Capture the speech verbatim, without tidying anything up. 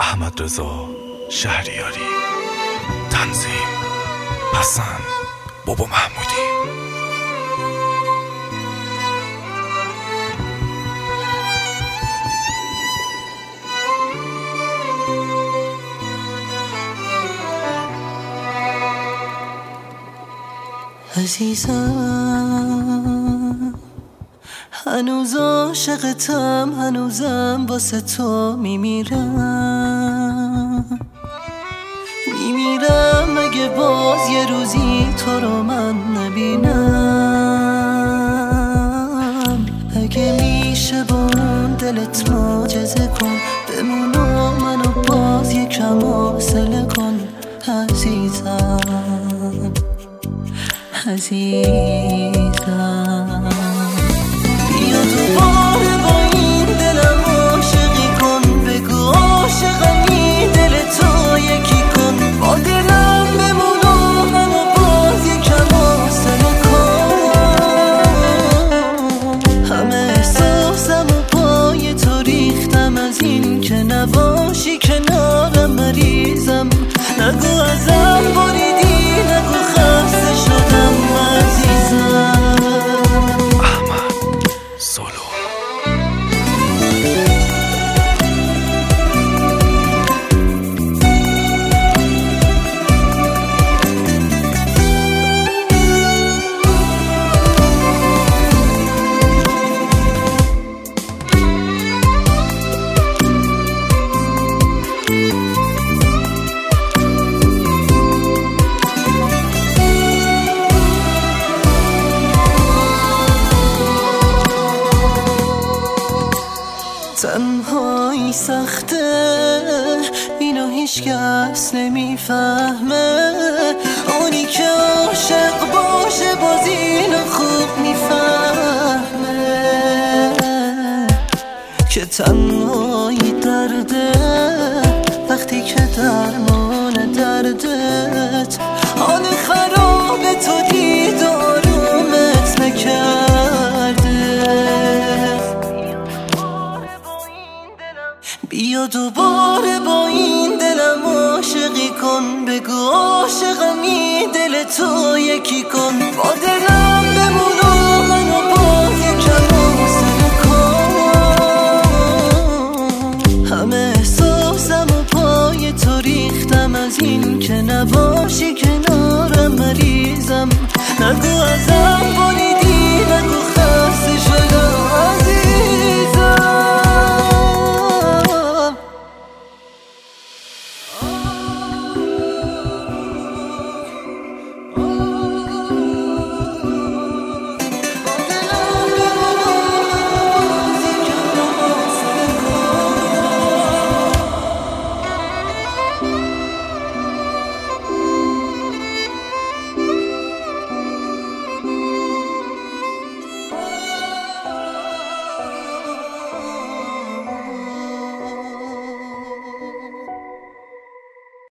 احمدرضا شهریاری. تنظیم حسن بابا محمودی. عزیزم هنوز عاشقتم، هنوزم واسه تو میمیرم میمیرم اگه باز یه روزی تو رو من نبینم. اگه میشه با اون دلت معجزه کن، بمون و منو باز یکم حوصله کن عزیزم عزیزم. بیا دوباره با این دلم عاشقی کن، بگو عاشقمی دل تو یکی کن، با دلم بمون و منو باز یکم حوصله کن. همه احساسم و پای تو ریختم، از این که نباشی کنارم مریضم. نگو ازم بریدی، نگو خسته شدم عزیزم. احمد سولو. تنهایی سخته، اینو هیچ کس نمیفهمه، اونی که عاشق باشه باز اینو خوب میفهمه که تنهایی درده،